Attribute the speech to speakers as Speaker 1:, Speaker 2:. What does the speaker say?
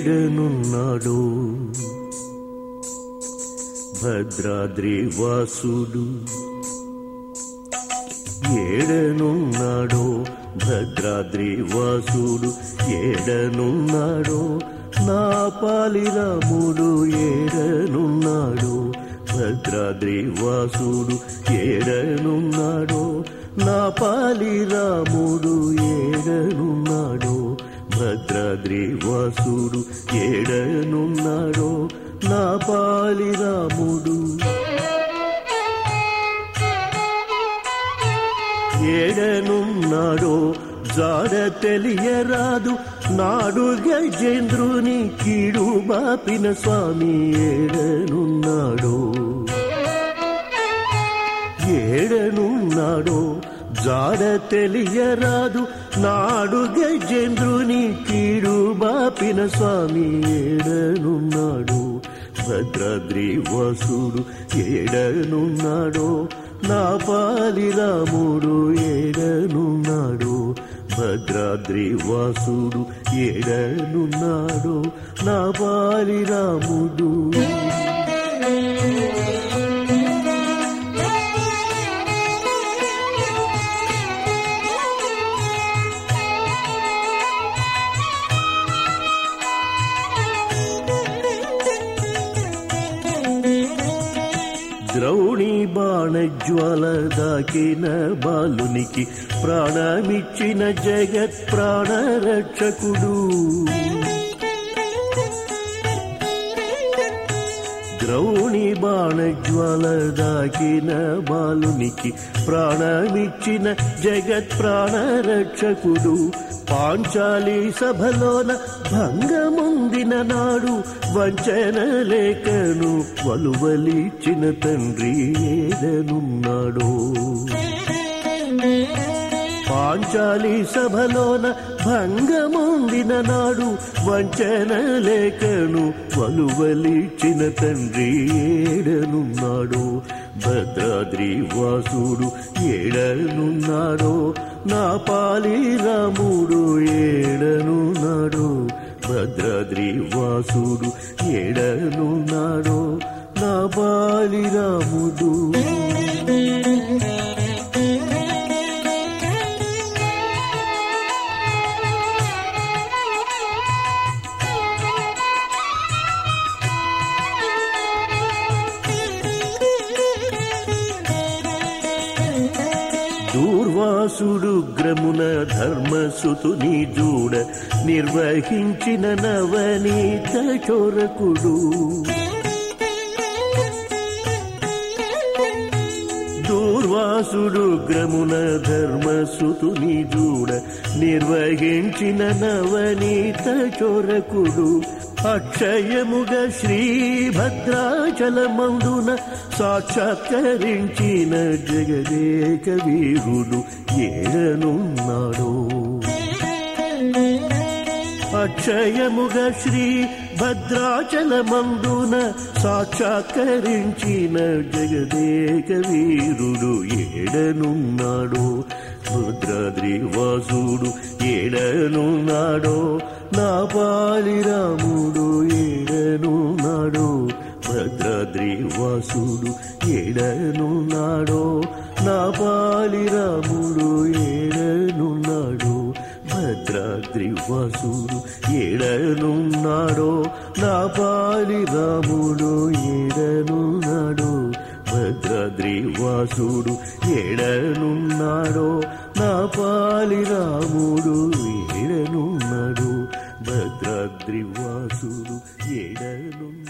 Speaker 1: ఏడనున్నాడో భద్రాద్రి వాసుడు ఏడనున్నాడో భద్రాద్రి వాసుడు ఏడనున్నాడో నా పాలి రాముడు ఏడనున్నాడో భద్రాద్రి వాసుడు ఏడనున్నాడో నా పాలి రాముడు ఏడనున్నాడో భద్రాద్రి వాసుడు ఏడనున్నాడో నా పాలి రాముడు ఏడనున్నాడో జాడ తెలియరాదు నాడు గజేంద్రుని కీడు బాపిన స్వామి ఏడనున్నాడో ఏడనున్నాడో జాడ తెలియరాదు నాడు గజేంద్రుని కీడు బాపిన స్వామి ఏడనున్నాడో భద్రాద్రి వాసుడు ఏడనున్నాడో నా పాలి రాముడు ఏడనున్నాడో భద్రాద్రి వాసుడు ఏడనున్నాడో నా పాలి రాముడు ద్రౌణి బాణజ్వాల దాకిన బాలునికి ప్రాణమిచ్చిన జగత్ ప్రాణరక్షకుడు ద్రౌణి బాణజ్వాల దాకిన బాలునికి ప్రాణమిచ్చిన జగత్ ప్రాణరక్షకుడు పాంచాలి సభలోన భంగముందిన నాడు వంచన లేఖను వలువలిచిన తండ్రి ఏడనున్నాడో పాంచాలి సభలోన భంగముందిన నాడు వంచన లేఖను వలువలిచిన తండ్రి ఏడనున్నాడో భద్రాద్రి వాసుడు ఏడనున్నాడో నా పాలి రాముడు ఏడనున్నాడో భద్రాద్రి వాసుడు ఏడనున్నాడో నా పాలి రాముడు దూర్వాసుడు గ్రమున ధర్మసుతుని జూడ నిర్వహించిన నవనీత చోరకుడు దూర్వాసుడు గ్రమున ధర్మసుతుని జూడ నిర్వహించిన నవనీత చోరకుడు అక్షయముగ శ్రీభద్రాచలమందున సాక్షాత్కరించిన జగదేక వీరుడు ఏడనున్నాడో అక్షయముగ శ్రీ భద్రాచలమందున సాక్షాత్కరించిన జగదేక వీరుడు ఏడనున్నాడో భద్రాద్రి వాసుడు ఏడనున్నాడో నా పాలి రాముడు ఏడనున్నాడో భద్రాద్రి వాసుడు ఏడనున్నాడో నా పాలి రాముడు ఏడనున్నాడో భద్రాద్రి వాసుడు ఏడనున్నాడో నా పాలి రాముడు ఏడనున్నాడో భద్రాద్రి వాసుడు ఏడనున్నాడో నా పాలి రాముడు ఏడనున్నాడో భద్రాద్రి వాసుడు ఏడనున్నాడో